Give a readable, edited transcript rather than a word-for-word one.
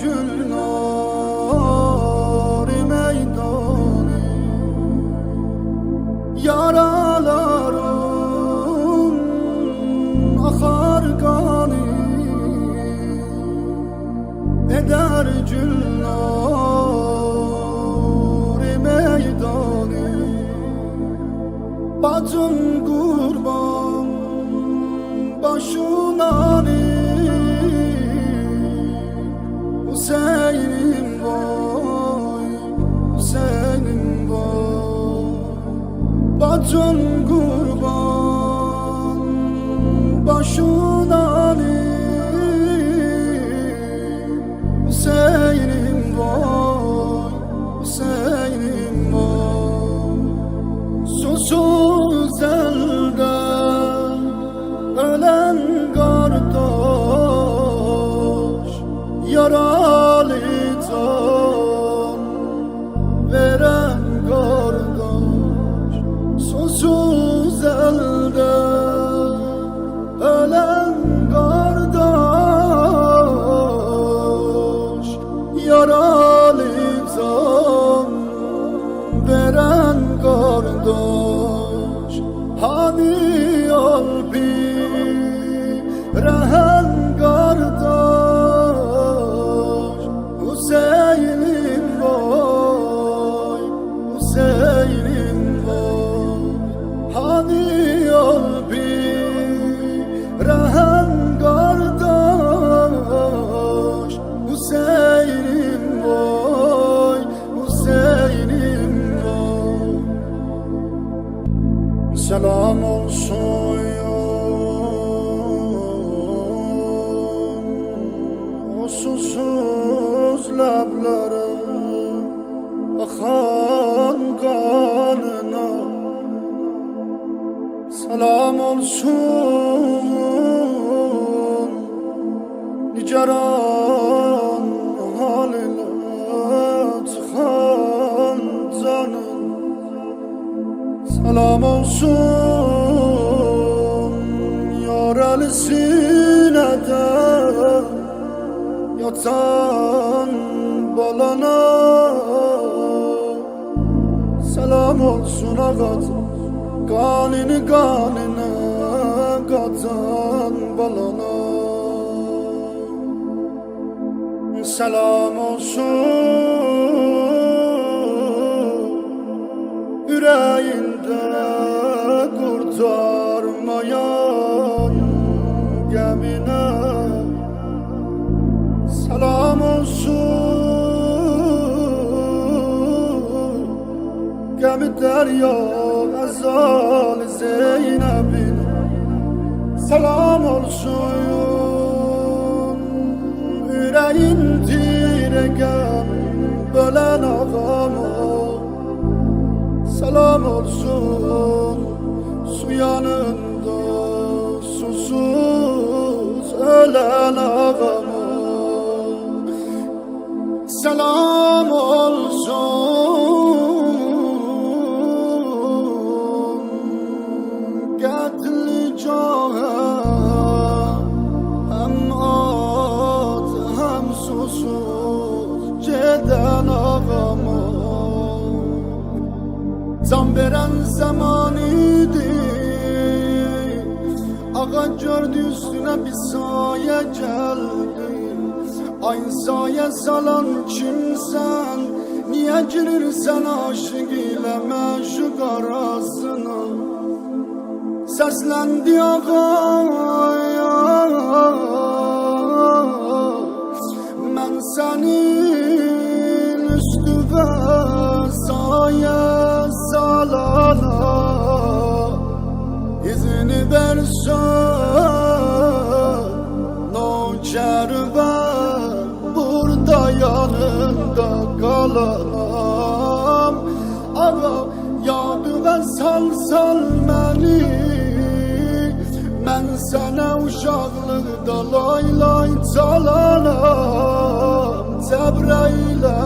gülnar meydanı, yaralarım akar kanı, eder gülnar meydanı. Bacım kurban başına Hüseyin'im vay, Hüseyin'im vay. Bacım kurban başına Hüseyin'im vay, Hüseyin'im vay. Susuz elde ölen kardeş, yaralı can veren kardeş. Susuz elde ölen kardeş, yaralı can veren kardeş. Hani ol bir rehen kardeş, Hüseyin'im vay, Hüseyin'im vay. Hani ol bir rehen kardeş, Hüseyin'im vay, Hüseyin'im vay. Selam olsun o susuz lablere, akan kanına. Selam olsun nicaran haline çıkan canın. Selam olsun yaralı sinede yatan balana. Selam olsun ağat kanını kanına katan balana. Selam olsun yüreğinde kurtarmayan gemine. Selam olsun gemi derya ezal Zeynep'in. Selam olsun yüreğin diregen bölen ağama. Selam olsun su yanında susuz ölen ağama. Selam olsun qətli cahe, hem at hem susuz gedən ağama. Can veren zaman idi, ağa gördü üstüne bir saye geldi. Ay saye salan kimsen, niye girirsen aşık ile meşuk arasına. Seslendi ağaya, ben senin üstüne saye salana. İzini versen nocerbe burada yanında kalanam. Ağa yadı ve sal beni, ben sana uşaqlıqda lay lay çalanam. Cəbrəilə